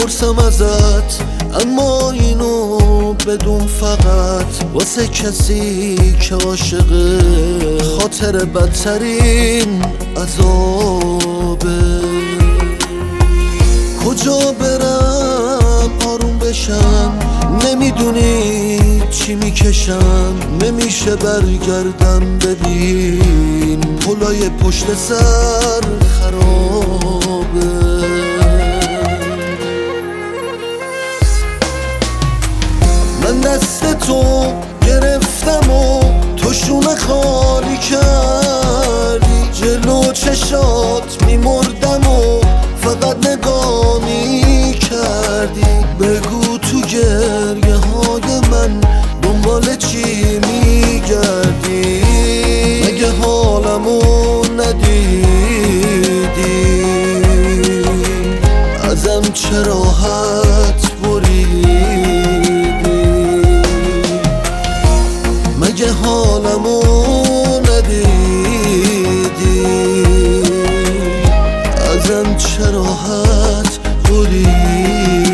میپرسم ازت، اما اینو بدون فقط واسه کسی که عاشقه، خاطر بدترین عذابه. کجا برم آروم بشم، نمیدونی چی میکشم، نمیشه برگردم ببین پلای پشت سر خرابه. من دست تو گرفتم و تو شونه خالی کردی، جلو چشات میمردم و فقط نگاه میکردی. بگو تو گریه های من دنبال چی میگردی؟ مگه حالمو ندیدی؟ ازم چرا راحت بریدی؟ مگه حالمو ندیدی؟ ازم چرا راحت بریدی؟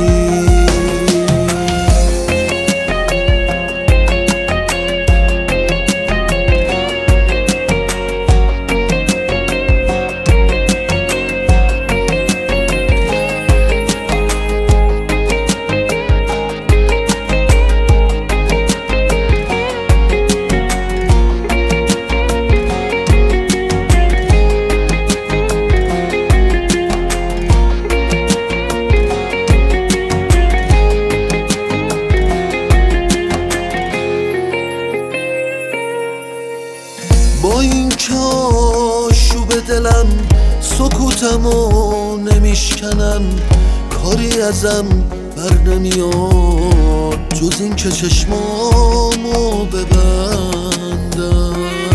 با این که آشوب دلم سکوتمو نمیشکنم، کاری ازم بر نمیاد جز این که چشمامو ببندم.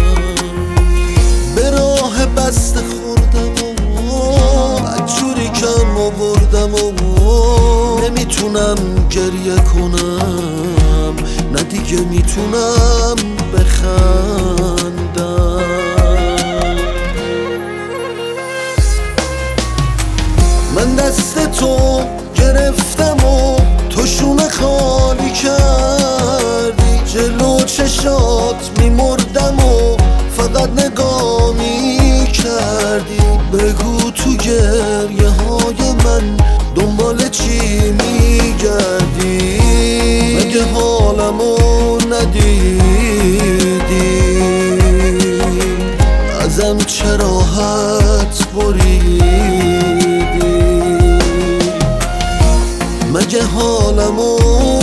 به راه بسته خوردم و بدجوری کم آوردم و نمیتونم گریه کنم، نه دیگه میتونم بخندم. من دست تو گرفتم و تو شونه خالی کردی، جلو چشات میمردم و فقط نگاه میکردی. بگو تو گریه های من دنبال چی میگردی؟ مگه حالمو ندیدی؟ ازم چرا راحت بریدی؟ مگه حالمو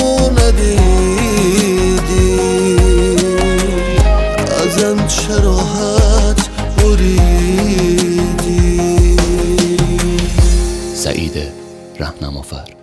ندیدی؟ ازم چرا راحت بریدی؟ سعید رهنمافر.